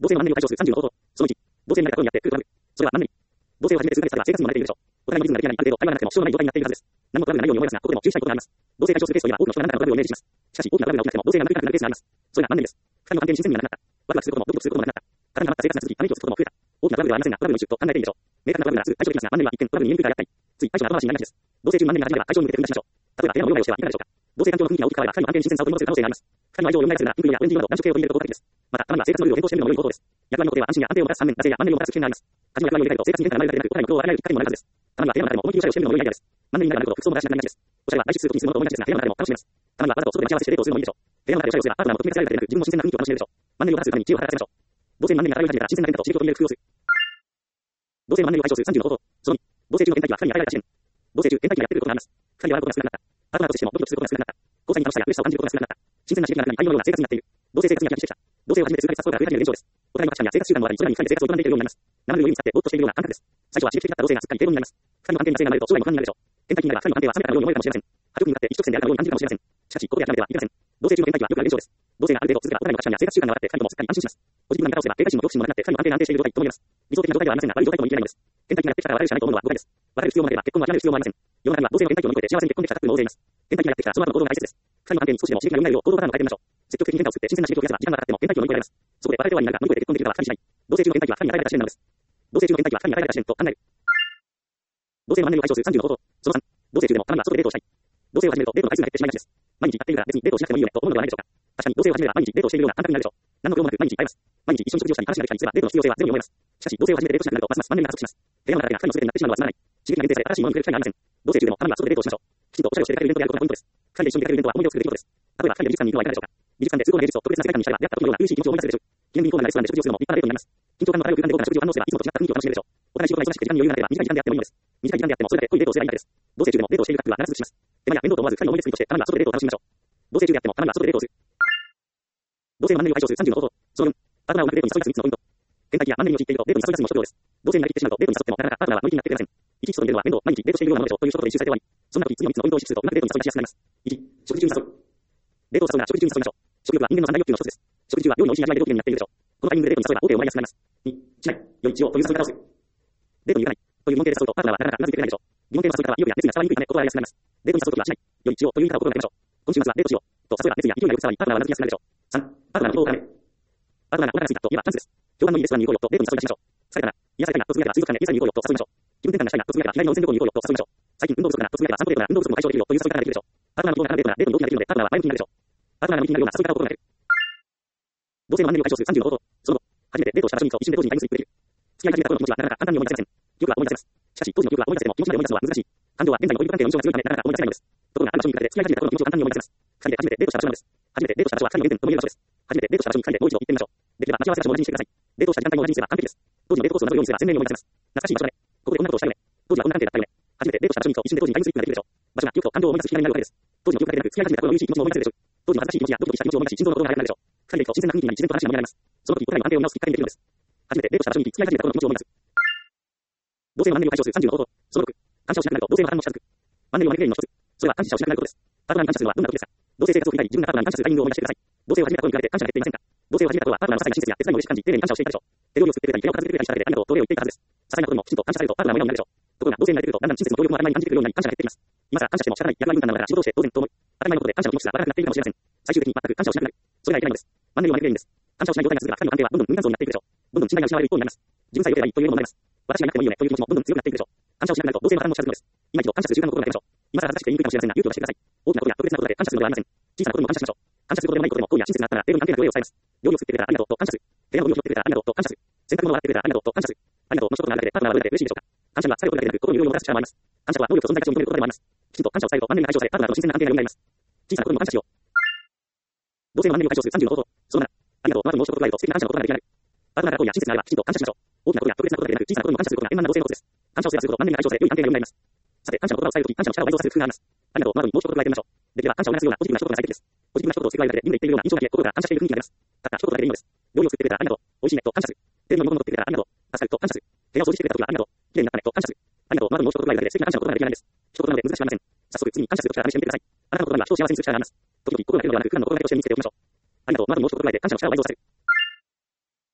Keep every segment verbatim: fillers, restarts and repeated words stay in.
同性のマンネリを解消するさんじゅうの方法。そのいち、同性になることによって来るトラブル。それはマンネリ。同性を始めて数ヶ月経てば生活にも慣れているでしょう。お互いのリズムができないある程度会話がなくても支障のない状態になっているはずです。何もトラブルがないように思いますが、ここでも注意したいことがあります。同性解消するケースといえば多くの人が何らかのトラブルをイメージします。しかし大きなトラブルが起きなくても同性が仲良くなるケースがあります。それがマンネリです。二人の関係に新鮮味がなくなった。ワクワクすることもドキドキすることもなくなった。型にはまった生活が続き、ため息をつくことも増えた。大きなトラブルではありませんが、トラブルの一種と考えていいでしょう。明確なトラブルならすぐ解消できますが、マンネリは一見トラブルに見えにくいからやったり、つい対処が後回しになりがちです。同性中マンネリが始まれば解消に向けて踏み出しましょう。例えば部屋の用意をしてはいかがでしょうか。同性環境の雰囲気が大きく変われば、二人の関係に新鮮さを取り戻す可能性があります。二人の愛情を読みながらするなら、ピンク色やオレンジ色など暖色系を取り入れることができます。また、たまには生活のルールを変更してみるのも良い方法です。役割の固定は安心や安定をもたらす反面、惰性やマンネリをもたらす危険があります。家事の役割を入れたいと生活に変化が生まれるだけでなく、お互いの苦労を洗えるきっかけにもなるはずです。たまには部屋の中でも思い切りおしゃれをしてみるのも良いアイデアです。マンネリになるほど服装も出しなくなりがちです。おしゃれは外出するときにするものと同じですが、部屋の中でも楽しめます。たまにはわざと外で待ち合わせしてデートをするのもいいでしょう。部屋の中でおしゃれをすればパートナーもときめかされるだけでなく、自分も新鮮な雰囲気を楽しめるでしょう。マンネリを正すために知恵を働かせましょう。同性にマンネリが漂い始めたら新鮮な変化と刺激を取り入れる工夫をする。同性のマンネリを解消するさんじゅうの方法。そのに、同性中の倦怠期は二人に与えられた試練。同性中倦怠期がやってくることがあります。二人で笑うことが少なくなった。パートナーとしてもドキドキすることが少なくなった。交際に楽しさや嬉しさを感じることが少なくなった。新鮮な刺激がなくなり、愛のような生活になっている。同性生活に飽きてきた。同性を始めて数ヶ月経つ頃から増え始める現象です。お互いの価値観や生活習慣もあり、それらに二人で生活を営んでいけるようになります。生ぬるいを意味使ってぼーっとしているような感覚です。最初は刺激的だった同性がすっかり平凡になります。二人の関係に性が生まれると将来も不安になるでしょう。倦怠期になれば二人の関係は冷めたように思えるかもしれません。破局に向かって一直線であるかのように感じるかもしれません。しかし、ここで諦めてはいけません。同性中の倦怠期はよくある現象です。同性がある程度続けばお互いの価値観や生活習慣が分かって二人ともすっかり安心します。ポジティブな見方をすれば警戒心も恐怖心もなくなって二人の関係が安定している状態とも言えます。理想的な状態ではありませんが、悪い状態とも言い切れないのです。倦怠期がやってきたら別れるしかないと思うのは誤解です。別れる必要もなければ結婚を諦める必要もありません。世の中には同性の倦怠期を乗り越えて幸せに結婚できたカップルも大勢います。倦怠期がやってきたらその後の行動が大切です。二人の関係に少しでも刺激が生まれるよう行動パターンを変えてみましょう。積極的に変化を作って新鮮な刺激を増やせば時間がかかっても倦怠期を乗り越えられます。そこで別れて終わりになるが乗り越えて結婚できるかは二人次第。同性中の倦怠期は二人に与えられた試練なのです。同性中の倦怠期は二人に与えられた試練と考える。同性のマンネリを解消するさんじゅうの方法。そのさん、同性中でもたまには外でデートをしたい。同性を始めるとデートの回数が減ってしまいがちです。毎日会っているから別にデートをしなくてもいいよねと思うのではないでしょうか。確かに同性を始めれば毎日デートをしているような感覚になるでしょう。何の苦労もなく毎日会えます。毎日一緒に食事をしたり話ができたりすればデートの必要性はゼロに思えます。しかし同性を始めてデートしなくなるとますますマンネリが加速します。部屋の中だけが二人の全てになってしまうのはつまらない。刺激が限定され新しいものに触れる機会がありません。同性中でもたまには外でデートをしましょう。きちんとおしゃれをして出かけるイベントをやることがポイントです。二人で一緒に出かけるイベントは思い出を作る出来事です。例えば二人で美術館に行くのはいかがでしょうか。美術館で通行の芸術を特別な世界観にしたら出会った時のような初々しい気持ちを思い出せるでしょう。記念日にコーナーやレストランで食事をするのも立派なデートになります。緊張感の漂う空間で豪華な食事を堪能すればいつもと違った雰囲気を楽しめるでしょう。お互い仕事が忙しくて時間に余裕がなければ短い時間であってもいいのです。短い時間であってもそれだけ濃いデートをすればいいだけです。同性中でもデートをしているカップルは長続きします。手間や面倒と思わず二人の思い出作りとしてたまには外でデートを楽しみましょう。同性中であってもたまには外でデートをする。同性のマンネリを解消するさんじゅうの方法。そのよん、パートナーをうまくデートに誘い出すみっつのポイント。倦怠期やマンネリに陥っているとデートに誘い出すにも諸行です。同性になりきってしまうとデートに誘ってもなかなかパートナーは乗り気になってくれません。いちいち外に出るのは面倒、毎日デートしているようなものでしょという一言で一周されて終わり。そんな時次のみっつのポイントを意識するとうまくデートに誘い出しやすくなります。いち、食事中に誘う。デートを誘うなら食事中に誘いましょう。食欲は人間の三大欲求の一つです。食事中は料理の美味しい味わいでご機嫌になっているでしょう。このタイミングでデートに誘えば OK をもらいやすくなります。に、しない、良い、しようという誘い方をする。デートに行かないという疑問形で誘うとパートナーはなかなかうなずいてくれないでしょう。疑問形の誘い方は意欲や熱意が伝わりにくいため断りやすくなります。デートに誘うときはしない、良い、しようという言い方を心がけましょう。今週末はデートしようと誘えば熱意や勢いがよく伝わりパートナーはうなずきやすくなるでしょう。さん、パートナーのことを絡める。パートナーがお腹が空いたと言えばチャンスです。評判のいいレストランに行こうよとデートに誘い出しましょう。疲れたな、癒されたいなとつぶやけば水族館で癒されに行こうよと誘いましょう。気分転換がしたいなとつぶやけば日帰りの温泉旅行に行こうよと誘いましょう。最近運動不足だなとつぶやけば散歩デートなら運動不足も解消できるよという誘い方ができるでしょう。パートナーのことが絡んでデートならデートに大きなデートなのでパートナーは前向きになるでしょう。パートナーが向きになるような誘い方を心がける。同性のマンネリを解消するさんじゅうの方法。その後、初めてデートをした場所に行くと一瞬で当時にタイムスリップできる。付き合い始めた頃の気持ちはなかなか簡単に思い出せません。記憶は思い出せます。しかし当時の記憶は思い出せても気持ちまで思い出すのは難しい。感情は現在の恋人関係の印象が強いためなかなか思い出せないのです。ところがある場所に行かれて付き合い始めた頃の気持ちを簡単に思い出せます。二人で初めてデートした場所なのです。初めてデートした場所は二人の原点とも言える場所です。初めてデートした場所に二人でもう一度行ってみましょう。できれば待ち合わせ場所を同じにしてください。デートした時間帯も同じにすれば完璧です。当時のデートコースを同じようにすれば鮮明に思い出せます。懐かしい場所だね。ここでこんなことをしたよね。当時はこんな関係だったよね。初めてデートした場所に行くと一瞬で当時にタイムスリップができるでしょう。場所が記憶と感情を思い出すきっかけになるわけです。当時の記憶だけでなく付き合い始めた頃の初々しい気持ちも思い出せるでしょう。当時の恥ずかしい気持ちやドキドキした気持ちを思い出し心臓の鼓動が速くなるでしょう。二人で行くと新鮮な雰囲気になり自然と話が盛り上がります。その時お互いの安定を見直すきっかけにできるのです。初めてデートした場所に行き付き合い始めた頃の気持ちを思い出す。同性のマンネリを解消するさんじゅうの方法。そのろく、感謝をしなくなると同性の反応も近づく。マンネリを招く原因の一つ。それは感謝をしなくなることです。パートナーに感謝するのはどんなことですか。同性生活を振り返り自分がパートナーに感謝するタイミングを思い出してください。同性を始めた頃に比べて感謝が減っていませんか。同性を始めた頃はパートナーの些細な親切や手伝いも嬉しく感じ丁寧に感謝をしていたでしょう。手料理を作ってくれたり部屋を片付けてくれたりしただけでありがとうとお礼を言っていたはずです。些細なことにもきちんと感謝されるとパートナーも笑顔になるでしょう。ところが同性になってくるとだんだん親切も協力も当たり前に感じてくるようになり感謝が減ってきます。今更感謝しても仕方ない役割分担なのだから仕事をして当然と思い、当たり前のことで感謝の気持ちが悪くなっているかもしれません。最終的に全く感謝をしなくなる。それがいけないのです。マンネリを招く原因です。感謝をしない状態が続くが二人の関係はどんどん無間像になっていくでしょう。どんどん信頼が失われる一方になります。自分さえ良ければいいというのもなります。私がいなくてもいいよねという気持ちもどんどん強くなっていくでしょう。感謝をしなくなると同性の反応も近づくのです。今一度感謝する習慣を心がけましょう。今更恥ずかしくて言いにくいかもしれませんが勇気を出してください。大きなことや特別なことで感謝するのではありません。小さなことにも感謝しましょう。感謝することでもないことでも好意や親切なあったらデートに関係なく礼を伝えます。料理を作ってくれたらありがとうと感謝する。部屋のゴミを拾ってくれたらありがとうと感謝する。洗濯物を洗ってくれたらありがとうと感謝する。ありがとうの一言があるだけでパートナーはどれだけ嬉しいでしょうか。感謝には疲れることだけでなく心に余裕を持たす力もあります。感謝とは能力と存在価値を認めることでもあります。きちんと感謝を伝えるとマンネリが解消されパートナーとの新鮮な関係が生まれます。小さなことにも感謝しよう。同性のマンネリを解消するさんじゅうの方法。そのなな、ありがとうまず申し込むことがあると素敵な感謝のことができるようになる。パートナーが好意や親切なあればきちんと感謝しましょう。大きなことや特別なことだけでなく小さなことにも感謝することが円満な同性のコツです。感謝をすればするほどマンネリが解消され良い関係が生まれます。さて感謝の言葉を伝えるとき感謝の力を倍増させる工夫があります。ありがとうなどにもう一言加えてみましょう。できれば感謝を促すようなポジティブな一言が最適です。ポジティブな一言を付け加えるだけで今言っているような印象だけ心から感謝している雰囲気が出ます。たった一言だけでいいのです。料理を作ってくれたらありがとう。美味しいねと感謝する。テレビのリモコンを持ってくれたらありがとう。助かると感謝する。部屋を掃除してくれたときはありがとう。綺麗になったねと感謝する。ありがとうなどにもう一言加えるだけで素敵な感謝の言葉ができるようになるんです。一言なので難しくありません。早速次に感謝する力を試してみてください。あなたの言葉には人を幸せにする力があります。時々心がけるのではなく普段の心がけとして身につけておきましょう。ありがとうなどにもう一言加えて感謝の力を倍増させる。同性のマンネリを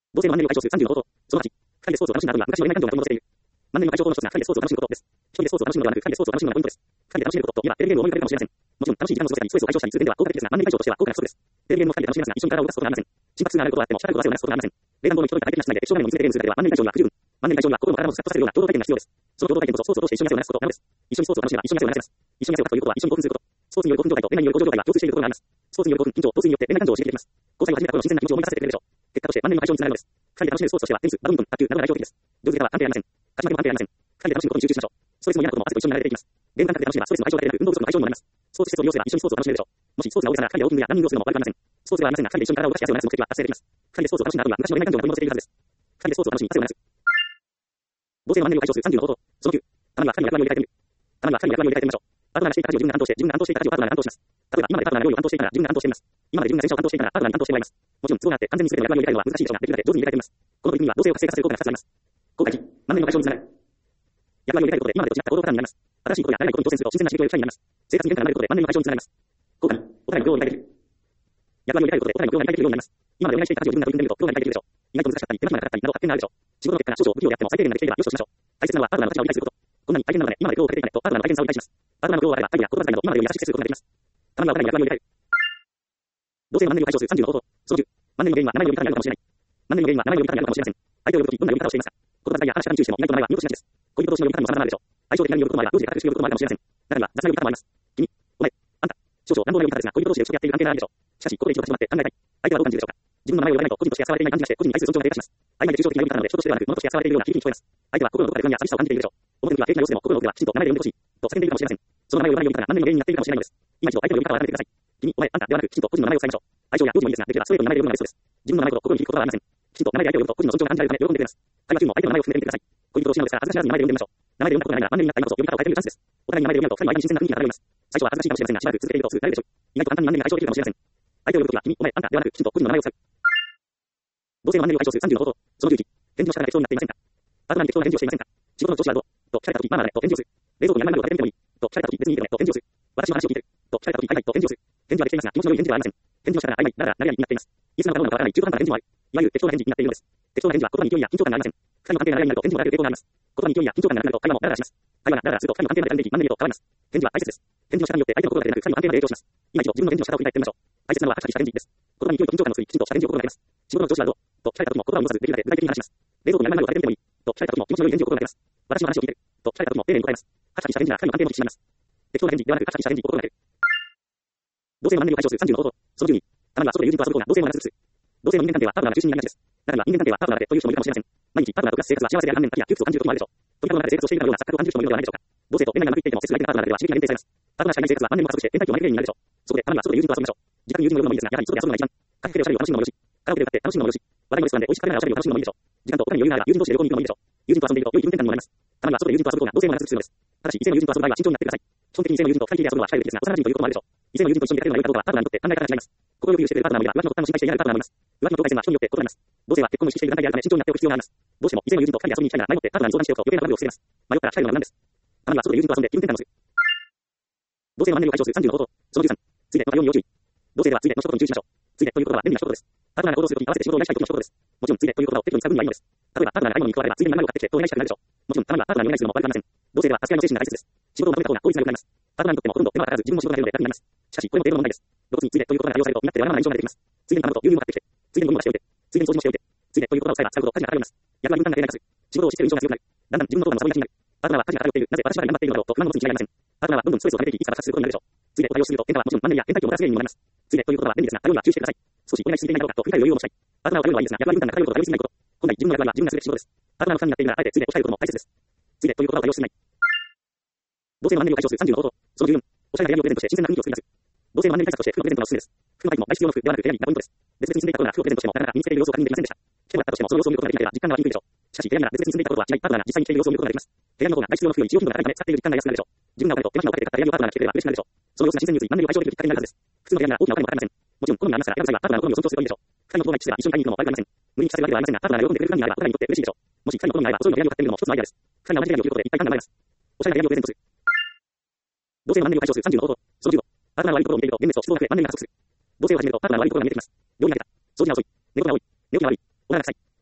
を解消するさんじゅうの方法。そのはち、二人でスポーツを楽しむなどが昔の恋愛感情が混同している。万年の解消法の一つが二人でスポーツを楽しむことです。一人でスポーツを楽しむのではなく、二人でスポーツを楽しむのがポイントです。二人で楽しめることといえば、テレビゲームを思い浮かべるかもしれません。もちろん、楽しい時間の過ごせたり、ストレスを解消したりする点では効果的ですが、万年解消としては高価な不足です。テレビゲームを二人で楽しみますが、一緒に体を動かすことがありません。心拍数が上がることはあっても、社会を出すことがありません。冷暖房の一人が快適な室内で液晶画面を見つめてゲームするだけでは万年解消には不十分。万年解消には心も体もスカッとさせるような共同体験が必要です。その共同体験こそスポーツを通して一緒に汗を流すことなのです。一緒にスポーツを楽しめば一緒に汗を流せます。一緒に汗をかくということは一緒に興奮すること。スポーツによる興奮状態と恋愛による交渉状態は共通しているところがあります。スポーツによる興奮、緊張、闘志によって恋愛感情を刺激できます。交際を始めた頃の新鮮な気持ちを思い出させてくれるでしょう。結果として万年の解消につながるのです。二人で楽しめるスポーツとしてはテニス、バドミントン、卓球などが代表的です。上手下手は関係ありません。勝ち負けも関係ありません。二人で楽しむことに集中しましょう。ストレスも嫌なことも汗と一緒に流れていきます。ゲーム感覚で楽しめばストレスの解消だけでなく運動不足の解消にもなります。スポーツ施設を利用すれば一緒にスポーツを楽しめるでしょう。もしスポーツが多いなら二人でウォーキングやランニングをするのも悪くありません。スポーツがありませんが二人で一緒に体を動かし汗を流す目的は達成できます。二人でスポーツを楽しんだ後には昔の恋愛感情が取り戻せているはずです。二人でスポーツを楽しみ汗を流す。同性の万年を解消するさんじゅうの方法。そのきゅう、たまには二人の役割を入れ替えてみる。たまには二人の役割を入れ替えてみましょう。パートナーがしていた家事を自分が担当して、自分が担当していた家事をパートナーが担当します。例えば今までパートナーが料理を担当していたら自分が担当しています。今まで自分が洗車を担当していたらパートナーに担当してもらいます。もちろん都合があって完全に全ての役割を入れ替えるのは難しいでしょうが、できるだけ上手に入れ替えてみます。この取り組みは同性を活性化させる効果がふたつあります。効果いち、万年の解消につながる。役割を入れ替えることで今までと違った行動パターンになります。新しいことや慣れないことに挑戦すると新鮮な刺激を得る際になります。生活に変化が生まれることで万年の解消につながります。効果に、お互いの業を理解できる。役割を入れ替えることでお互いの業を理解できるようになります。今までお願いしていた家事を自分が取り組んでみると業が理解できるでしょう。意外と難しかったり、手間暇がかかったりなど発見があるでしょう。仕事の結果が少々不器用であっても最低限ができていればよしとしましょう。大切なのはパートナーの価値を理解すること。こんなに大変なので今まで業をかけていかないとパートナーの大変さを理解します。パートナーの業をあれば愛や言葉遣いなど今までより優しく接することができます。たまにはお互いの役割を入れ替える。同性の万年を解消するさんじゅうの方法。そのじゅう、万年の原因は名前を呼び方にあるかもしれない。万年の原因は名前を呼び方にあるかもしれません。相手を呼ぶときどんな呼び方をしていますか。言葉遣いや話し方に注意しても意外と名前は見落としがちです。恋人同士の呼び方にも様々なるでしょう。相性的な呼ぶこともあれば、同時で隠して呼ぶこともあるかもしれません。中には雑な呼び方もあります。君、お前、あんた、少々乱暴な呼び方ですが、恋人同士で打ち解けてやっている関係ならあるでしょう。しかし、ここで一度立ち止まって考えたい。相手はどう感じるでしょうか。自分の名前を呼ばないと個人として扱われていない感じがして、個人に対する尊重が低下します。曖昧で抽象的な呼び方なので、人としてではなく、物として扱われているような響きに聞こえます。相手は心のどこかで不安や寂しさを感じているでしょう。表向きは平気な様子でも、心の奥ではきちんと名前で呼んでほしい。と叫んでいるかもしれません。その名前を呼ばない呼び方が万年の原因になっているかもしれないのです。今一度相手の呼び方を改めてください。君、お前、あんたではなく、きちんと個人の名前を伝えましょう。愛情や幼児もいいですが、できればストレートに名前で呼ぶのがベストです。自分の名前と心に響くことはありません。きちんと名前で相手を呼ぶと個人の尊重が感じられるため喜んでくれます。会話中も相手の名前を踏んでみてください。恋人同士なのですから恥ずかしがらずに名前で呼んでみましょう。名前で呼んだことがないなら万年になった今こそ呼び方を変えてみるチャンスです。お互いに名前で呼び合うと二人の間に新鮮な雰囲気が漂います。最初は恥ずかしいかもしれませんが、しばらく続けているとすぐ慣れるでしょう。意外と簡単に万年が解消できるかもしれません。相手を呼ぶときは君、お前、あんたではなく、きちんと個人の名前を使う。同性の万年を解消するさんじゅうの方法。そのじゅういち、返事の仕方が適当になっていませんか。パートナーに適当な返事をしていませんか。仕事の調子はどうと聞かれたとき、まあまあだねと返事をする。冷蔵庫に何々を食べてみてもいいと聞かれたとき、別にいいけどねと返事をする。私の話を聞いてると聞かれたとき、はいはいと返事をする。返事はできていますが、気持ちの良い返事ではありません。返事の仕方が曖昧、だらだら何々になっています。いつなのかどうなのかわからない中途半端な返事もある。いわゆる適当な返事になっているのです。適当な返事は言葉に勢いや緊張感がありません。二人の関係が長いになると返事もらえる傾向があります。言葉に勢いや緊張感がなくなると会話もダラダラします。会話がダラダラすると二人の関係まで断然的にマンネリと変わります。返事は大切です。返事の仕方によって相手の心が出なく二人の関係まで影響します。今一度自分の返事の仕方を振り返ってみましょう。大切なのはカチカチした返事です。言葉に勢いと緊張感のついきちんとした返事を心がけます。仕事の調子はどうと聞かれた時も言葉を戻さずできるだけ具体的に話します。冷蔵庫に何々を食べてみてもいいと聞かれた時も気持ちの良い返事を心がけます。私の話を聞いてると聞かれた時も丁寧に答えます。カチカチした返事が二人の関係を引き締めます。適当な返事ではなくカチカチした返事を心がける。同性の万年を解消するさんじゅうの方法。そのじゅうに、たまには外で友人と遊ぶ方が同性の話する。同性の人間関係はパートナーが中心になりがちです。中には人間関係はパートナーだけという人もいるかもしれません。毎日パートナーと暮らす生活は幸せである反面、時や窮屈を感じることもあるでしょう。鳥かごの中で生活をしているかのような錯覚を感じる人もいるのではないでしょうか。同性と恋愛がうまくいっていても切ない相手のパートナーでは刺激が限定されます。パートナーしかいない生活は万年も加速して天体とのマイグレーンになるでしょう。そこでたまには外で友人と遊びましょう。自宅に友人を呼ぶのもいいですが、やはり外で遊ぶのが一番。カフェでおしゃべりを楽しむのもよし、カラオケで歌って楽しむのもよし、話題のレストランで美味しく食べながらおしゃべりを楽しむのもいいでしょう。時間とお金に余裕があれば友人同士で旅行に行くのもいいでしょう。友人と遊んでいると良い気分転換にもなります。たまには外で友人と遊ぶ方が同性も長続きするのです。ただし異性の友人と遊ぶ場合は慎重になってください。基本的に異性の友人と二人きりで遊ぶのは近いですが、幼馴染ということもあるでしょう。異性の友人と一緒に出かけるのが良いかどうかはパートナーにとって考え方が違います。心を共有しているパートナーもいれば、浮気の突端を心配していないパートナーもいます。浮気の境界線は人によって異なります。同性は結婚を意識している段階であるため慎重になっておく必要があります。どうしても異性の友人と二人で遊びに行きたいなら前もってパートナーに相談しておくと余計なトラブルを防げます。迷ったら控えるのが無難です。たまには外で友人と遊んで気分転換をする。同性の万年を解消するさんじゅうの方法。そのじゅうさん、ついでの対応に要注意。同性ではついでの一言に注意しましょう。ついでということは便利な一言です。パートナーが行動するときに合わせて仕事をお願いしたいときの一言です。もちろんついでということを適度に使うにはいいのです。例えばパートナーが買い物に行くあればついでに何々を買ってきてとお願いしたくなるでしょう。もちろんたまにはパートナーにお願いするのも悪くありません。同性では助け合いの精神が大切です。仕事をまとめた方が効率が良くなります。パートナーにとってもほとんど手間がかからず自分も仕事が減るので楽になります。しかしこれも程度の問題です。露骨についでということが利用されると見なくてはならない以上が出てきます。ついでに頼むと牛乳も買ってきて、ついでに飲み物がしておいて、ついでに掃除もしておいて、ついでということを使えば使うほど家事が偏ります。役割分担が出なくする。仕事をしている印象が強くなる。だんだん自分のことがそういうがちになる。パートナーは家事が偏っている。なぜ私まで頑張っているのだろうと不満を持つに違いありません。パートナーはどんどんストレスを溜めていき、いつか爆発することになるでしょう。ついでと対応すると変化はもちろんマンネリや変態期をもたらす原因にもなります。ついでということは便利ですが、対応には注意してください。少しお願いしすぎていないかどうかと振り返る余裕を持ちたい。パートナーを頼るのはいいですが、役割分担が偏ることが良すぎないこと。本来自分の役割は自分がすべき仕事です。パートナーの負担になっているならあえてついでと控えることも大切です。ついでということは対応していない。同性の万年を解消するさんじゅうの方法。そのじゅうよん、おしゃれな部屋にプレゼントして新鮮な雰囲気を作り出す。同性の万年対策として服のプレゼントがおすすめです。服のタイプも外出用の服ではなく部屋に行ったポイントです。別々に住んでいた頃なら服をプレゼントしてもなかなか身につけている様子を感じていませんでした。来てもらったとしてもその様子を見ることができなければ実感が湧きにくいでしょう。しかし部屋になら別々に住んでいたことは違い、パートナーが実際に着ている様子を見ることができます。部屋の方が外出用の服より使用頻度が高いため使っている実感が安くなるでしょう。自分がお金と手間暇をかけて買った部屋にパートナーが着てくれれば嬉しくなるでしょう。その様子が自然に移り万年を解消できるきっかけになるはずです。普通の部屋なら大きなお金もかかりません。もちろん好みがありますから選ぶ際はパートナーの好みを尊重するといいでしょう。二人の都合が一致すれば一緒に買いに行くのも悪くありません。無理に着させるわけではありませんが、パートナーが喜んでくれる負担になればお互いにとって嬉しいでしょう。もし二人の好みが合えばお揃いの部屋にを買ってみるのも一つのアイデアです。二人が同じ部屋にを着ることで一体感が生まれます。おしゃれな部屋にをプレゼントする。同性の万年を解消するさんじゅうの方法。そのじゅうご、パートナーの悪いところを見ていると現熱と失望が増え万年が加速する。同性を始めるとパートナーの悪いところが見えてきます。料理が下手、掃除が遅い、寝言が多い、寝起きが悪い、おならが臭い、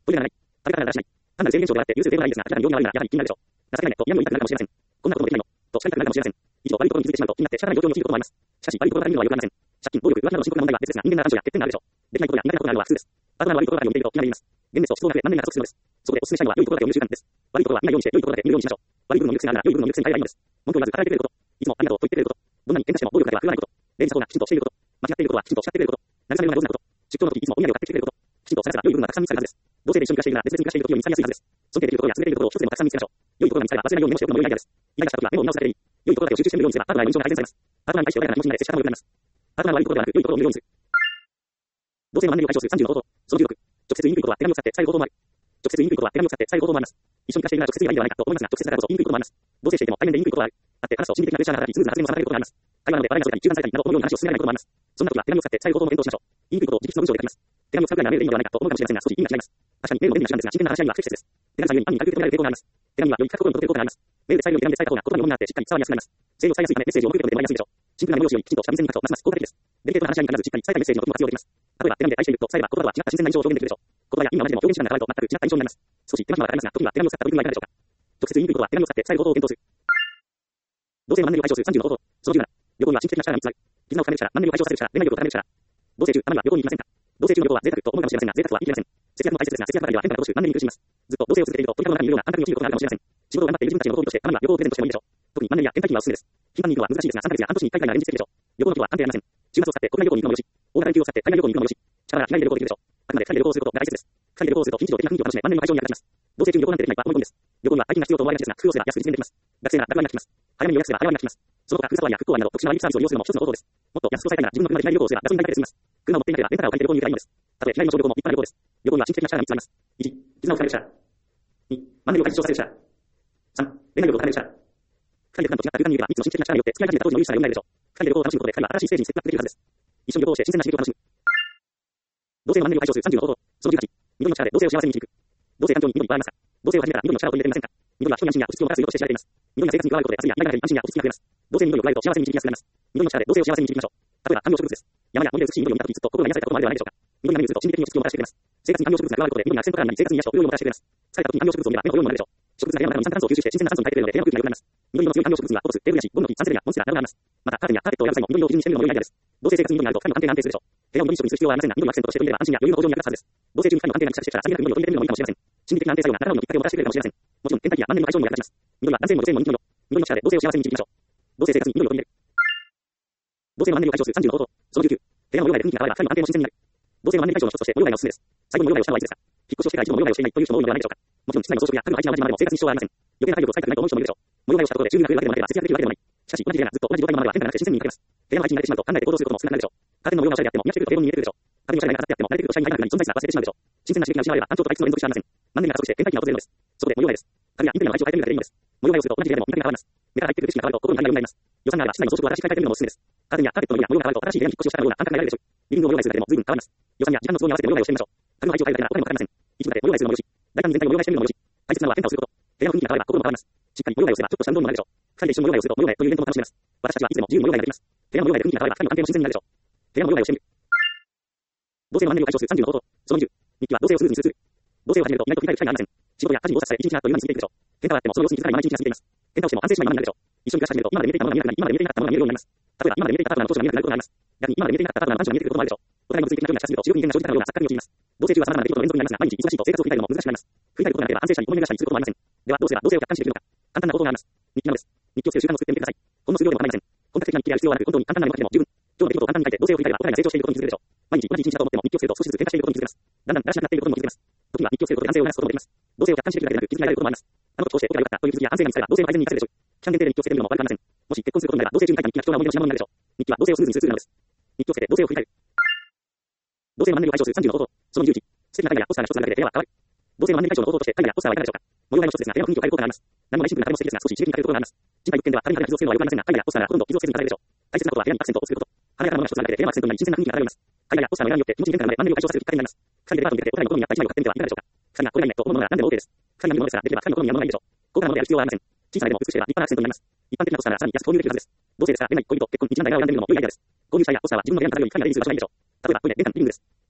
トイレがない。食べ方がらしない。単なる生理現象であって、有数でもないんですが、明らかに病気が悪いならやはり気になるでしょう。情けないねと、嫌味を言いたくなるかもしれません。こんなこともできないのと叱りたくなるかもしれません。以上、悪いところに気づいてしまうと気になって仕方ない状況に陥ることもあります。しかし、悪いところがあるのはよくありません。借金、暴力、浮気などの深刻な問題は別ですが、人間なら短所や欠点があるでしょう。できないことや苦手なことがあるのは普通です。パートナーの悪いところがあるように見ていると気がめいます。現実と思想が増え、何年が加速するのです。そこでお勧めしたいのは良いところだけを見る習慣です。悪いところは見ないようにして良いところだけ見るようにしましょう。悪い部分の見る癖があるなら良い部分の見る癖に変えればいいのです。文句を言わず働いてくれること。いつもありがとうと言ってくれること。どんなに喧嘩しても暴力だけは振るわないこと。礼儀作法がきちんとしていること。間違っていることはきちんと叱ってくれること。慰めるのが上手なこと。出張の時いつもお土産を買ってきてくれること。きちんと探せば良い部分がたくさん見つかるはずです。同性で一緒に暮らしているなら別々に暮らしている時より見つかりやすいはずです。尊敬できることや続けていることを一つでもたくさん見つけましょう。良いところが見つかれば忘れないようにメモしておくのも良いアイデアです。イライラした時はメモを見直すだけでいい。良いところだけを集中してみるようにすればパートナーへの印象が改善されます。パートナーに対して穏やかな気持ちになれ接し方も良くなります。パートナーの悪いところではなく良いところを見るようにする。同性のマンネリを解消するさんじゅうの方法。そのじゅうろく。直接言いにくいことは手紙を使って伝える方法もある。直接言いにくいことは手紙を使って伝える方法もあります。一緒に暮らしているなら直接言えばいいんではないかと思いますが、直接だからこそ言いにくいこともあります。同性していても対面で言いにくいことはある。あって話すと心理的なプレッシャーが働き、スムーズな発言を妨げることがあります。会話なので笑いがそうたり中断されたりなど思うような話を進められないこともあります。そんな時は手紙を使って伝える方法も検討しましょう。言いにくいことを直筆の文章で書きます。手紙を使うくらいならメールでいいのではないかと思うかもしれませんが、少し意味が違います。確かにメールも便利な手段ですが、真剣な話し合いには不適切です。手紙さんより暗に軽く受け止められる傾向があります。手紙はより深く心に残っていることがあります。メールで伝えるより手紙で伝えた方が言葉に重みがあってしっかり伝わりやすくなります。声量を伝えやすいためメッセージを送ることでもやりやすいでしょう。シンプルな文字よりきちんとした文線に書くとますます効果的です。デリケートな話し合いに必ずしっかり伝えたメッセージの文も活用できます。例えば手紙で愛していると伝えれば言葉とは違った新鮮な印象を表現できるでしょう。言葉や意味は同じでも表現手段が変わると全く違った印象になります。少し手間暇がかかりますが、時には手紙を使った部分はいかがでしょうか。直接言いにくいことは手紙を使って伝える方法を検討する。同性のマンネリを解消するさんじゅうの方法。そのじゅうなな。旅行には神秘的な力がみっつある。絆を深める力、マンネリを解消させる力、恋愛力を高める力。同棲中、たまには旅行に行きませんか。同棲中の旅行は贅沢と思うかもしれませんが、贅沢とは言い切れません。節約も大切ですが、節約ばかりでは変化が乏しくマンネリに苦しみます。ずっと同棲を続けていると、とにかくの中にいるような感覚に陥ることがあるかもしれません。仕事を頑張っている自分たちへのご褒美として、たまには旅行をプレゼントしてもいいでしょう。特にマンネリや倦怠期はおすすめです。頻繁に行くのは難しいですが、さんかげつや半年にいっかいくらいなら現実的でしょう。旅行の規模は関係ありません。週末を使って国内旅行に行くのもよし、大型連休を使って海外旅行に行くのもよし、力が日帰りで旅行できるでしょう。あくまでふたりで旅行することが大切です。ふたりで旅行すると非日常的な雰囲気を楽しめ、マンネリも解消に役立ちます。同棲中に旅行なんてできないは思い込みです。旅行には大金が必要と思われがちですが、工夫をすれば安く実現できます。学生なら学割が効きます。早めに予約すれば早割が効きます。その他、空サワリやフックオアなど特殊な割引サービスを利用するのも一つの方法です。もっと安く抑えたいなら自分の車で日帰り旅行をすればガソリン代だけで済みます。車を持っていなければレンタカーを借りて旅行に行けばいいのです。たとえ日帰りの小旅行も立派な旅行です。旅行には神秘的な力がみっつあります。いち、絆を深める力。に、マンネリを解消させる力。さん、恋愛力を高める力。ふたりで普段と違った空間にいればみっつの神秘的な力によって使い始めた当時の良い力が蘇るでしょう。ふたりで旅行を楽しむことでふたりは新しいステージにステップアップできるはずです。一緒に旅行をして新鮮な刺激を楽しむ。同性のマンネリを解消するさんじゅうの方法。そのじゅうはち、緑の力で同性を幸せに導く。同性環境に緑はありますか。同性を始めたら緑の力を取り入れていませんか。緑は人に安心や落ち着きをもたらす色として知られています。緑が生活に加わることで暑いや意外な安心や落ち着きが増えます。同性に緑を加えると幸せに導きやすくなります。緑の力で同性を幸せに導きましょう。例えば観葉植物です。山や森で美しい緑を見たときずっと心が癒されたこともあるではないでしょうか。緑が目に映ると心理的に落ち着きをもたらしてくれます。生活に観葉植物が加わることで緑がアクセントカラーになり生活に癒しと潤いをもたらしてくれます。疲れた時に観葉植物を見れば目の潤いもなるでしょう。植物が部屋の中の二酸化炭素を吸収して新鮮な酸素に変えてくれるので部屋の空気が良くなります。緑の強い観葉植物にはフォトス、テーブルやし、ゴムの木、サンセベリア、モンステラなどがあります。またカーテンやカーペットを選ぶ際も緑色を基準にしてみるのも良いアイデアです。同性生活に緑があると二人の関係が安定するでしょう。部屋を緑に処理する必要はありませんが、緑をアクセントとして取り入れれば安心や余裕の向上に役立つはずです。同性中に二人の関係がぎくしゃくしてきたらさりげなく緑を取り入れてみるのもいいかもしれません。心理的な安定作用が体のきっかけをもたらしてくれるかもしれません。もちろん倦怠期やマンネリの解消にも役立ちます。緑は男性も女性も人気の色。緑の力で同性を幸せに導きましょう。同性生活に緑を取り入れる。同性のマンネリを解消するさんじゅうの方法。そのじゅうきゅう、部屋の模様替えで雰囲気が変われば二人の安定も自然になる。同性のマンネリ解消の一つとして模様替えがおすすめです。最後に模様替えをしたのはいつですか。引っ越しをしてから一度模様替えをしていないという人も多いのではないでしょうか。もちろん室内の装飾や家具の配置が同じままでも生活に支障はありません。余計な体力を使いたくないと思う人もいるでしょう。模様替えをしたことで収入が増えるわけでもなければ節約できるわけでもない。しかし同じ部屋がずっと同じ状態のままでは変化がなくて自然に見かけます。部屋の配置に慣れてしまうと考えて行動することも少なくなるでしょう。カーテンの模様がおしゃれであっても見飽きると平凡に見えてくるでしょう。壁におしゃれが飾ってあっても慣れてくると社員がいなくなり存在すら忘れてしまうでしょう。新鮮な刺激が失われば単調と退屈の連続しかありません。マンネリが加速して倦怠期が訪れるのです。そこで模様替えです。壁やインテリアの配置を変えてみるだけでいいのです。模様替えをすると同じ部屋でも見た目が変わります。目から入ってくる景色が変わると心に入るようになります。予算があれば室内の装飾を新しく変えてみるのもおすすめです。カーテンやカーペットの色や模様が変わると新しい部屋に引っ越しをしたような感覚が得られるでしょう。リビングを模様替えするだけでも随分変わります。予算や時間の都合に合わせて模様替えをしてみましょう。壁の配置を変えるだけならお金もかかりません。一部だけ模様替えするのもよし、大胆に全体を模様替えしてみるのもよし、大切なのは変化をすること。部屋の雰囲気が変われば心も変わります。しっかり模様替えをすればちょっとした運動にもなるでしょう。二人で一緒に模様替えをすると模様替えというイベントも楽しめます。私たちはいつでも自由に模様替えができます。部屋の模様替えで雰囲気が変われば二人の関係も自然になるでしょう。部屋の模様替えをしてみる。同性のマンネリを解消するさんじゅうの方法。そのにじゅう、日記は同性をスムーズにする。同性を始めると意外と振り返る機会がありません。仕事や家事に忙殺され一日があっという間に過ぎていくでしょう。喧嘩はあってもその様子に気づかないまま一日が過ぎています。喧嘩をしても安静しないままになるでしょう。一緒に暮らし始めると今まで見えていたものが見えなくなり、今まで見えていなかったものが見えるようになります。例えば今まで見えていたパートナーの長所が見えなくなることがあります。逆に今まで見えていなかったパートナーの短所が見えてくることもあるでしょう。お互いの物理的な距離が近すぎると視力に変が生じたような錯覚に陥ります。同性中は様々な出来事の連続になりますが、毎日忙しいと生活を振り返るのも難しくなります。振り返ることがなければ安定したり思い出したりすることもありません。ではどうすれば同性を客観視できるのか。簡単な方法があります。日記なのです。日記をつける習慣を作ってみてください。ほんの数秒でも構いません。本格的な日記である必要はなく、本当に簡単なメモだけでも十分。今日の出来事を簡単に書いて同性を振り返ればお互いが成長していることに気づくでしょう。毎日同じ一日だと思っても日記をつけると少しずつ変化していることに気づけます。だんだんだらしなくなっていることにも気づけます。時には日記をつけることで安静を促すこともできます。同性を客観視できるだけでなく気づきられることもあります。あのことをしておけばよかったという気づきや安静が見つかれば同性の改善に生かせるでしょう。期間限定で日記をつけてみるのも悪くありません。もし結婚することになれば同性中に書いた日記が貴重な思い出の品物になるでしょう。日記は同性をスムーズにするツールなのです。日記をつけて同性を振り返る。同性のマンネリを解消するさんじゅうの方法。そのにじゅういち、素敵な絵画やポスターが一つあるだけで部屋は変わる。同性のマンネリ解消の方法として絵画やポスターはいかがでしょうか。模様替えの一つですが部屋の雰囲気を変えることがあります。何もないシンプルな壁も素敵ですが少し刺激に欠けることがあります。賃貸物件では壁に派手な傷をつけるのは良くありませんが、絵画やポスターがほとんど傷をつけずに飾れるでしょう。大切なことは部屋にアクセントをつけること。華やかなものが一つあるだけで部屋のアクセントになり新鮮な雰囲気が漂います。絵画やポスターの色によって気持ちに変化が生まれマンネリを解消させるきっかけになります。二人でデパートに出てお互いの好みに合った一枚を買ってみてはいかがでしょうか。二人がこれがいいねと思うものなら何でも OK です。二人が見るものですができれば二人の好みに合うものがいいでしょう。高価なものである必要はありません。小さなでも美しければ立派なアクセントになります。一般的なポスターならさらに安く購入できるはずです。同性ですから恋愛、恋人、結婚、一番大がを選んでみるのも良いアイデアです。購入した絵やポスターは自分の部屋に飾るよりいかになれるする場所がいいでしょう。例えばトイレ、玄関、リビングです。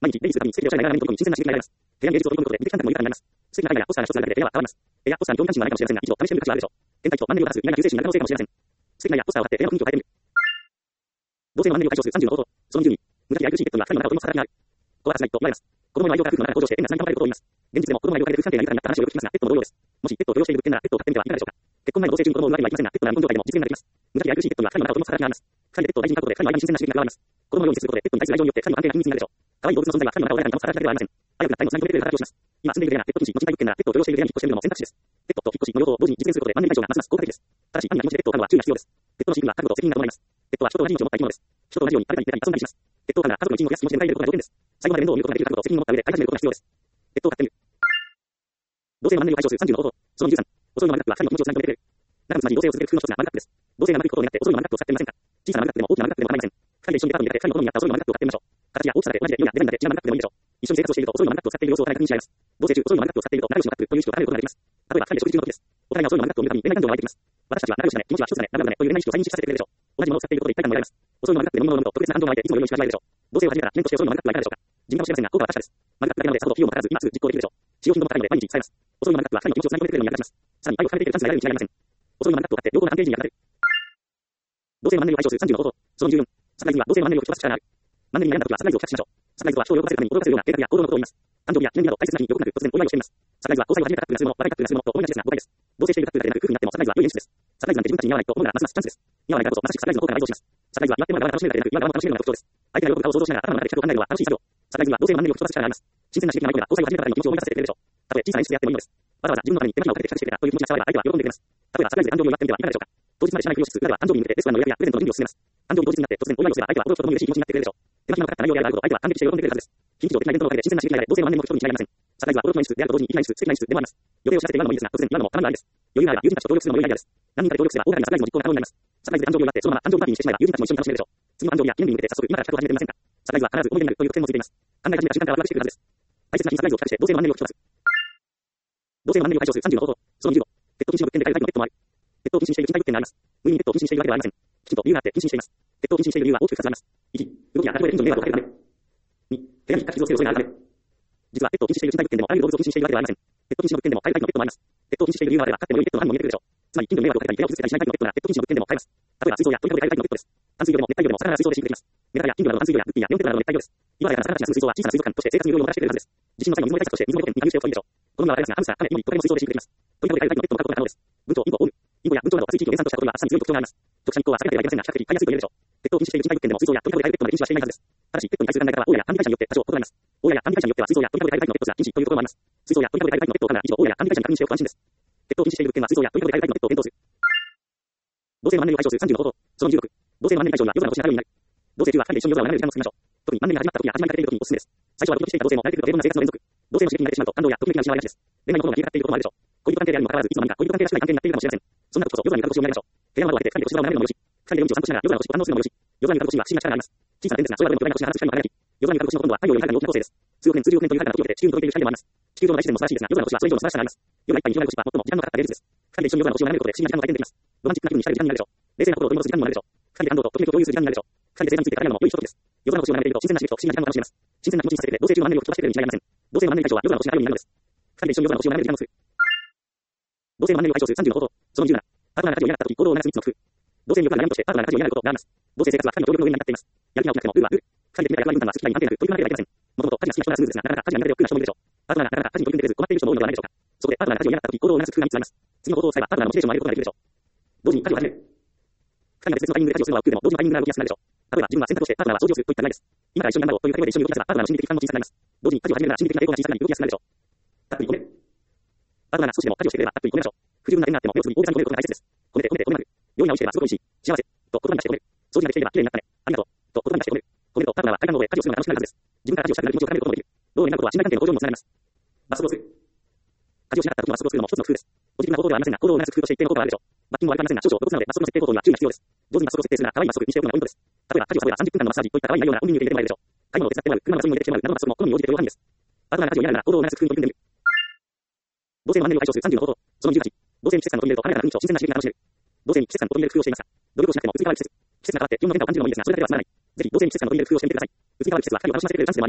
毎日、レディースがに、ステージをしない長年に取り組み、新鮮な刺激が得られます。提案芸術を取り込むことで、目的感覚も豊かになります。素敵なアイデアやポスターが一つあるだけで部屋は変わります。絵やポスターに興味関心がないかもしれませんが、以上、試してみる価値はあるでしょう。天体とマンネリを出す意外な救世主になる可能性かもしれません。素敵な絵やポスターを貼って部屋の雰囲気を変えてみる。同性のマンネリを解消するさんじゅうの方法。そのにじゅうに、無駄や愛くしいペットには二人の中を取り持つ働きがある。これはつらいと言われます。子供の愛情が夫婦の中で向上して変なつながりを保ることを言います。現実でも子供の愛を変える夫婦関係が豊かになった話をよく聞きますが、ペットも同様です。もしペットを許容している物件ならペットを飼ってみてはいかがでしょうか。結婚前の同棲中の子供を産むわけにはいきませんが、ペットなら日本業界でも実現ができます。無駄や愛くしいペットには二人の中を取り持つ働きがあります。二人でペットを大事に飼うことで二人の間に新鮮な刺激が加わります。子供のように接することでペットに対する愛情によって二人の関係が緊密になるでしょう。可愛い動物の存在は二人の中を豊かに保つ働きだけではありません。愛をなったりのつなぎ止めてくれる働きをします。今住んでいる部屋がペット禁止の賃貸物件ならペットを許容している部屋に引っ越してみるのも選択肢です。ペットと引っ越しの両方を同時に実現することでマンネリ解消がますます効果的です。ただし、安易な気持ちでペットを飼うのは注意が必要です。ペットの飼育には覚悟と責任が伴います。ペットは人と同じ命を持った生き物です。人と同じように誰かに触れたり遊んだりします。ペットを飼うなら家族の一員を安い気持ちで迎え入れることが条件です。最後まで面倒を見ることができる覚悟と責任を持った上で飼い始めることが必要です。ペットを飼ってみる。同性のマンネリを解消するさんじゅうの方法。そのにじゅうさん、遅いのマグカップは二人の気持ちをつなぎ止めてくれる。長くつまり同性を続ける工夫の一つがマグカップです。同性が長くいくことになって遅いのマグカップを使ってみませんか。小さなマグカップでも大きなマグカップでも構いません。二人で一緒に出たと見て二人の好みに合った遅いのマグカップを買ってみましょう。形や大きさで同じで色やデザインだって違うマグカップでもいいでしょう。一緒に生活をしていると遅いのマグカップを使っている様子をお互い確認し合います。同棲中遅いのマグカップを使っていると仲良しのカップという意識を高めることができます。例えば二人で食事中の時です。お互いが遅いのマグカップを見るたびに恋愛感情が湧いてきます。私たちは仲良しだね、気持ちは一つだね、ラブラブだねという恋愛意識を再認識させてくれるでしょう。同じものを使っていることで一体感も得られます。遅いのマグカップで飲み物を飲むと特別な感情が湧いていつもより美味しく味わえるでしょう。同棲を始めたら記念として遅いのマグカップはいかがでしょうか。地味かもしれませんが効果は確かです。マグカップだけなのでさほど費用もかからず今すぐ実行できるでしょう。使用頻度も高いので毎日使えます。遅いのマグカップは二人の気持ちをつなぎ止めてくれるのに役立ちます。さらに愛を深めていくチャンスが得られるに違いありません。遅いのマグカップを買って両方の関係に役立てる。同性のマンネリを解消するさんじゅうの方法。そのにじゅうよん、サプライズには同性のマンネリを吹き飛ばす力がある。マンネリに悩んだ時はサプライズを企画しましょう。サプライズは人を喜ばせるために驚かせるような計画や行動のことを言います。誕生日や記念日など大切な日に予告なく突然お祝いをしています。サプライズは交際を始めたカップルがするもの、若いカップルがするものと同じですが誤解です。同棲しているカップルだけでなく夫婦になってもサプライズは良い演出です。サプライズなんて自分たちに似合わないと思うならますますチャンスです。似合わないからこそまさしくサプライズの効果が倍増します。サプライズは祝ってもらう側が楽しめるだけでなく、祝う側も楽しめるのが特徴です。相手が喜ぶ顔を想像しながら頭の中で企画を考えるのは楽しい作業。サプライズには同性のマンネリを吹き飛ばす力があります。新鮮な刺激が舞い込めば交際を始めた方に気持ちを思い出させてくれるでしょう。たとえ小さな演出であってもいいのです。わざわざ自分のために手間暇をかけて企画してくれたという気持ちが伝われば相手は喜んでくれます。例えばサプライズで誕生日を祝ってみてはいかがでしょうか。当日まで知らないふりをしつつ、裏では誕生日に向けてレストランの予約やプレゼントの準備を進めます。誕生日当日になって突然お祝いをすれば相手は驚きとともに嬉しい気持ちになってくれるでしょう。手間暇のかかった内容であることを相手は感激して喜んでくれるはずです。非日常的なイベントのおかげで新鮮な刺激が得られ、同性のマンネリも吹き飛ぶに違いありません。サプライズは驚きの演出であると同時に意外な演出、素敵な演出でもあります。予定を知らせて祝うのもいいですが、突然祝うのもたまにありです。余裕があれば友人たちと協力するのも良いアイデアです。何人かで協力すれば大掛かりなサプライズの実行が可能になります。サプライズで誕生日を祝ってそのまま誕生日パーティーにしてしまえば友人たちも一緒に楽しめるでしょう。次の誕生日や記念日に向けて早速今から企画を始めてみませんか。サプライズは必ず思い出になるという特典もついています。考え始めた瞬間からワクワクしてくるはずです。大切な日にサプライズを企画して同性のマンネリを吹き飛ばす。同性のマンネリを解消するさんじゅうの方法。そのにじゅうご、ペット禁止の物件で飼いたいのペットもある。ペットを禁止している賃貸物件があります。無意味にペットを禁止しているわけではありません。きちんと理由があって禁止しています。ペットを禁止している理由は大きくふたつあります。いち、動きや例えで近所に迷惑をかけるため。に、部屋に引っかき傷をつける恐れがあるため。実はペットを禁止している賃貸物件でもあらゆる動物を禁止しているわけではありません。ペット禁止の物件でも飼いたいのペットもあります。ペットを禁止している理由があれば飼っても良いペットの案も見えてくるでしょう。つまり近所に迷惑をかけたり部屋を傷つけたりしないタイプのペットならペット禁止の物件でも飼えます。例えば水槽や鳥かごで飼いたいタイプのペットです。淡水魚でも熱帯魚でも魚なら水槽で飼育できます。メダカや金魚など淡水魚や物品やネオンテトラなどの熱帯魚です。岩や魚たちが住む水槽は小さな水族館として生活に潤いをもたらしてくれるはずです。地震の際の水漏れ対策として水漏れ点に加入しておくといいでしょう。このままはあれですが、ハムスター、カメ、イモリ、トカゲも水槽で飼育できます。鳥かごで飼いたいタイプのペットの確保が可能です。文鳥、インコ、オウム、インコや文鳥など暑い地域を原産とした鳥は暑さに強い特徴があります。直射日光は避けてはいけませんが、比較的飼いやすいと言えるでしょう。ペットを禁止している賃貸物件でも水槽や鳥かごで飼えるペットまで禁止はしていないはずです。ただし、ペットに対する考え方は大家や管理会社によって多少異なります。大家や管理会社によっては水槽や鳥かごで飼いたいのペットが禁止というところもあります。水槽や鳥かごで飼いたいのペットを飼うなら以上大家や管理会社に確認しておくと安心です。ペットを禁止している物件は水槽や鳥かごで飼いたいのペットを検討する。同性のマンネリを解消するさんじゅうの方法。そのにじゅうろく、同性のマンネリ解消には夜空の星が夜になる。同棲中はふたりで一緒に夜空を眺める時間を作りましょう。特にマンネリが始まった時や始まりかけている時におすすめです。最初はドキドキしていた同性も慣れてくると平凡な生活の連続。同性の刺激に慣れてしまうと感動やときめきが失われがちです。恋愛の心が消えかかっていることもあるでしょう。恋人関係であるにもかかわらずいつの間にか恋人関係らしくない関係になっているかもしれません。そんなことこそ夜空に浮かぶ星を見られましょう。部屋の窓を開けてふたりで星空を眺めるのもよし、ふたりで海を散歩しながら夜空の星を堪能するのもよし、夜空に浮かぶ星には不思議な力があります。小さな点ですが、空でも巨大な星が放つ光の輝き。夜空に浮かぶ星の温度は太陽よりはるかに大きな構成です。数億年、数十億年という遥かな時を経て地球に届いている光でもあります。地球上の大自然も素晴らしいですが、夜空の星はそれ以上の素晴らしさがあります。夜がいっぱいに広がる星は最も時間のかかった芸術です。ふたりで一緒に夜空の星を眺めることで不思議な時間の体験できます。ロマンチックな気分に浸れる時間になるでしょう。冷静な心を取り戻す時間にもなるでしょう。ふたりで感動とときめきを共有する時間になるでしょう。ふたりで生活について語り合うのも良いひとときです。夜空の星を眺めていると新鮮な刺激と不思議な時間を楽しめます。新鮮な気持ちにさせて同棲中のマンネリを吹き飛ばしてくれるに違いありません。同性のマンネリ解消は夜空の星が夜になるのです。ふたりで一緒に夜空の星を眺める時間を作る。同性のマンネリを解消するさんじゅうの方法。そのにじゅうなな、パートナーが家事を嫌がった時行動を促すみっつの工夫。同性によくある悩みとしてパートナーが家事を嫌がることがあります。同性生活はふたりの協力の上になっています。やる気が起きなくても、うーはうー。ふたりで決めた役割分担は好き嫌いに関係なく取り組まなければいけません。もともと家事が好きな人ならスムーズですが、なかなか家事が苦手で億劫な人もいるでしょう。パートナーがなかなか家事に取り組んでくれず困っている人も多いのではないでしょうか。そこでパートナーが家事を嫌がった時行動を促す工夫がみっつあります。次の方法を使えばパートナーのモチベーションを上げることができるでしょう。同時に家事を始める。ふたりが別々のタイミングで家事をするのは億劫でも同時のタイミングなら動きやすくなるでしょう。例えば自分は洗濯をしてパートナーは掃除をするといった例です。今から一緒に頑張ろうという掛け声で一緒に動き出せばパートナーの心理的負担も小さくなります。同時に家事を始めるなら心理的な抵抗が小さくなり動きやすくなるでしょう。たっぷり褒める。パートナーが少しでも家事をしてくれればたっぷり褒めましょう。不十分な点があっても目をつぶり大げさに褒めることが大切です。褒めて褒めて褒めまく。料理が美味しければすごく美味しい。幸せ。と言葉に出して褒める。掃除ができていれば綺麗になったね。ありがとう。と言葉に出して褒める。褒めるとパートナーは階段の上で家事をするのが楽しくなるはずです。自分から家事をしたくなる気持ちを高めることもできる。道路になることは信頼関係の向上にもつながります。罰則をする。家事をしなかった時の罰則をするのも一つの工夫です。ポジティブな方法ではありませんが、行動を促す工夫として一定の効果があるでしょう。罰金も悪くありませんが、少々お得なので罰則の設定方法には注意が必要です。上手に罰則を設定するなら可愛い罰則にしておくのがポイントです。例えば、家事をサボればさんじゅっぷんかんのマッサージといった可愛い内容ならコンビニに入れてもらえるでしょう。買い物を手伝ってもらう、車のガソリンを入れてしまうなどの罰則も好みに応じて許容範囲です。パートナーが家事を嫌がるなら行動を促す工夫に取り組んでみる。同性のマンネリを解消するさんじゅうの方法。そのじゅうはち、同性に季節感を取り入れると華やかな雰囲気と新鮮な刺激が楽しめる。同性に季節感を取り入れる工夫をしていますが、努力をしなくても移り変わる季節。季節が変わって気温の変化を感じるのもいいですが、それだけでは済まない。ぜひ同性に季節感を取り入れる工夫をしてみてください。移り変わる季節は二人を楽しませてくれるチャンスでもあります。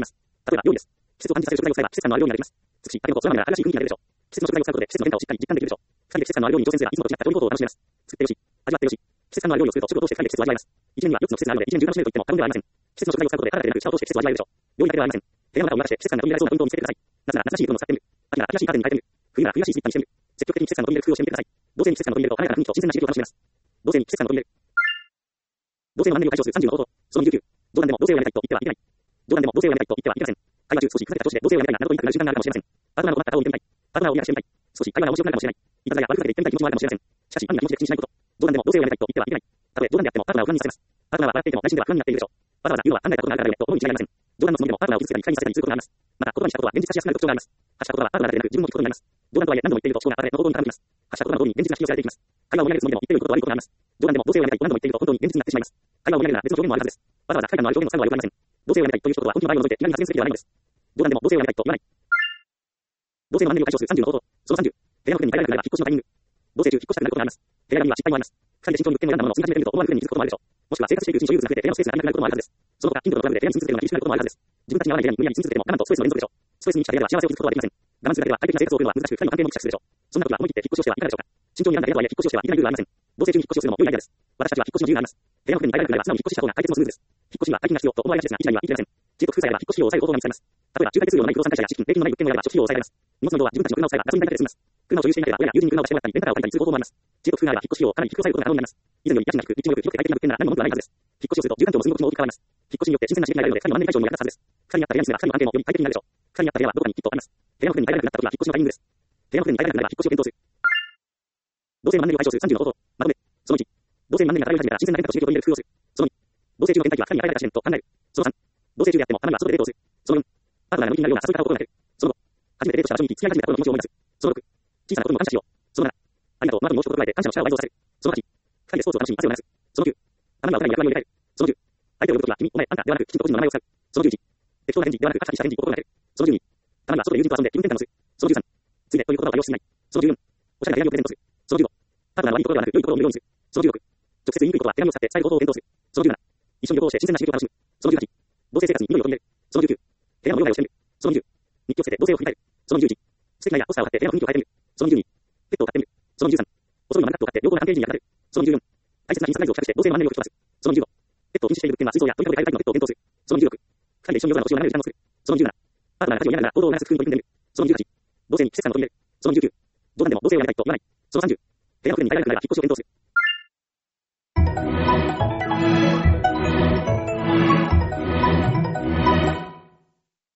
例えば、料理です。季節を感じさせる食材を使えば、季節感のある料理ができます。美しい、建物と空豆なら新しい雰囲気が出るでしょう。季節の食材を使うことで、季節の変化をしっかり実感できるでしょう。二人で季節感のある料理に挑戦すれば、いつもと違った調理方法を楽しめます。作ってよし、味わってよし。季節感のある料理をすると、食を通して二人で季節を味わいます。一年にはよっつの季節があるので、一年中楽しめると言っても過言ではありません。季節の食材を使うことで、体でなく舌を通して季節を味わえるでしょう。料理だけではありません。部屋の中を見渡して、季節感が取り入れられそうな運動を見つけてください。夏なら夏らしいリボンを使ってみる。秋なら秋らしいカーテンに変えてみる。冬なら冬らしいスリッパにしてみる。積極的に季節感の取り入れる工夫をしてみてください。同性に季節感の取り入れると、華やかな雰囲気と新鮮な刺激を楽しめます。同性に季節感の取り入れる。同性のマンネリを解消するさんじゅうの方法。そのにじゅうきゅう。冗談でも同性をやりたいと言ってはいけない。冗談でも同性をやりたいと言ってはいけません。会話中少しふざけた調子で同性をやりたいなどと言いたくなる瞬間があるかもしれません。パートナーの困った顔を見てみたい。パートナーを癒してみたい。少し会話が面白くなるかもしれない。いたずらや悪ふざけで言ってみたい気持ちもあるかもしれません。しかし、安易な気持ちで口にしないこと。冗談でも同性をやりたいと言ってはいけない。たとえ冗談であってもパートナーを不安にさせます。パートナーは笑っていても内心では不安になっているでしょう。わざわざ言うのは考えたことがあるからよねと思うに違いありません。冗談のつもりでもパートナーを傷つけたり不快にさせたりすることがあります。また、言葉にしたことは現実化しやすくなる特徴があります。発した言葉はパートナーだけでなく自分も聞くことになります。冗談とはいえ何度も言っていると思考があれの方向に傾きます。発した言葉の通りに現実が引き寄せられていきます。会話を盛り上げるつもりでも言っていることは悪いことがあります。冗談でも同性をやりたいと何度も言っていると本当に現実になってしまいます。会話を盛り上げるなら別の表現もあるはずです。わざわざ快感のある表現を使うのは良くありません。同性をやりたいという一言は本気の場合を除いて気軽に発言すべきではないのです。冗談でも同性をやりたいと言わない。同性のマンネリを解消するさんじゅうの方法。そのさんじゅう。部屋の服に入らなくなれば引っ越しのタイミング。同性中引っ越したくなることがあります。部屋には失敗もあります。二人で慎重に物件を選んだものを積み始めてみると思わぬ風に気づくこともあるでしょう。もしくは生活しているうちに所有物が増えて部屋のスペースが足りなくなることもあるはずです。その他、近所のトラブルで部屋に住み続けるのが厳しくなることもあるはずです。自分たちに合わない部屋に無理やり住み続けても我慢とストレスの連続でしょう。ストレスに満ちた部屋では幸せを築くことはできません。我慢するだけでは快適な生活を送るのは難しく、二人の関係もぎくしゃくするでしょう。そんな時は思い切って引っ越しをしてはいかがでしょうか。慎重に選んだ部屋とはいえ引っ越しをしてはいけないルールはありません。同性中に引っ越しをするのも良いアイデアです。私たちは引っ越しの自由があります。部屋の服に入らなくなれば素直に引っ越しした方が解決もスムーズです。引っ越しには大金が必要と思われがちですが、一概には言い切れません。自己封鎖や引っ越し費用を抑える方法が見つかります。例えば、仲介手数料のない不動産会社や敷金、礼金のない物件をやれば初期費用を抑えられます。荷物の量は自分たちの車を使えばガソリン代だけで済みます。車を所有していなければ親や友人に車を貸してもらったり、レンタカーを借りたりする方法もあります。自己封鎖や引っ越し費用をかなり低く抑えることが可能になります。以前より家賃が低く、立地も良く、広くて快適な物件なら何も文句はないはずです。引っ越しをすると住環境も住み心地も大きく変わります。引っ越しによって新鮮な刺激が得られるので、二人のマンネリ解消にも役立つはずです。二人に合った部屋に住めば二人の関係もより快適になるでしょう。二人に合った部屋はどこかにきっとあります。部屋の服に入らなくなった時は引っ越しのタイミングです。部屋の服に入らなくなれば引っ越しを検討する。同性のマンネリを解消するさんじゅうの方法。まとめ。そのいち。同性にマンネリが漂い始めたら新鮮な変化と刺激を取り入れる工夫をする。そのに。同性中の変態期は二人に与えられた試練と考える。そのさん。同性中であってもたまには外でデートをする。そのよん。パートナーが向きになるような誘い方を心がける。そのご。初めてデートした場所に行き付き合い始めた頃の気持ちを思い出す。そのろく。小さなことにも感謝しよう。そのなな。ありがとう、まずにもう一言加えて感謝の力を倍増させる。そのはち。二人でスポーツを楽しみ汗を流す。そのきゅう。たまにはお互いに役割を入れ替える。そのじゅう。相手を呼ぶときは君、お前、あんたではなくきちんと個人の名前を使う。そのじゅういち。適当な返事ではなくカチカチした返事を心がける。そのじゅうに。たまには外で友人と遊んで気分転換をする。そのじゅうさん。ついでという言葉を多用しない。そのじゅうよん。おしゃれな手紙をプレゼントする。そのじゅうご。パートナーが悪いところではなく良いところを見るようにする。そのじゅうろく。直接言いにくいことは手紙を使って伝える方法を検討する。そのじゅうなな。一緒に旅行をして新鮮な刺激を楽しむ。そのじゅうはち。同性生活に匂いを取り入れる。そのじゅうきゅう。部屋の用意をしてみる。そのにじゅう。日記をつけて同性を振り返る。そのにじゅういち。素敵な絵やポスターを貼って部屋の雰囲気を変えてみる。そのにじゅうに。ペットを飼ってみる。そのにじゅうさん。遅いのマナカットを買って良好な関係人に役立てる。そのにじゅうよん。大切な品サプライズを企画して同性のマンネリを吹き飛ばす。そのにじゅうご。ペットを禁止している物件は水槽や鳥かごで飼いたいのペットを検討する。そのにじゅうろく。二人で一緒に夜の星を眺める時間を作る。そのにじゅうなな。パートナーが家事をやりながら行動を促す工夫に取り組んでみる。そのにじゅうはち。同性に季節感を取り入れる。そのにじゅうきゅう。冗談でも同性をやりたいと言わない。そのさんじゅう。部屋の服に入らなくなれば引っ越しを検討する。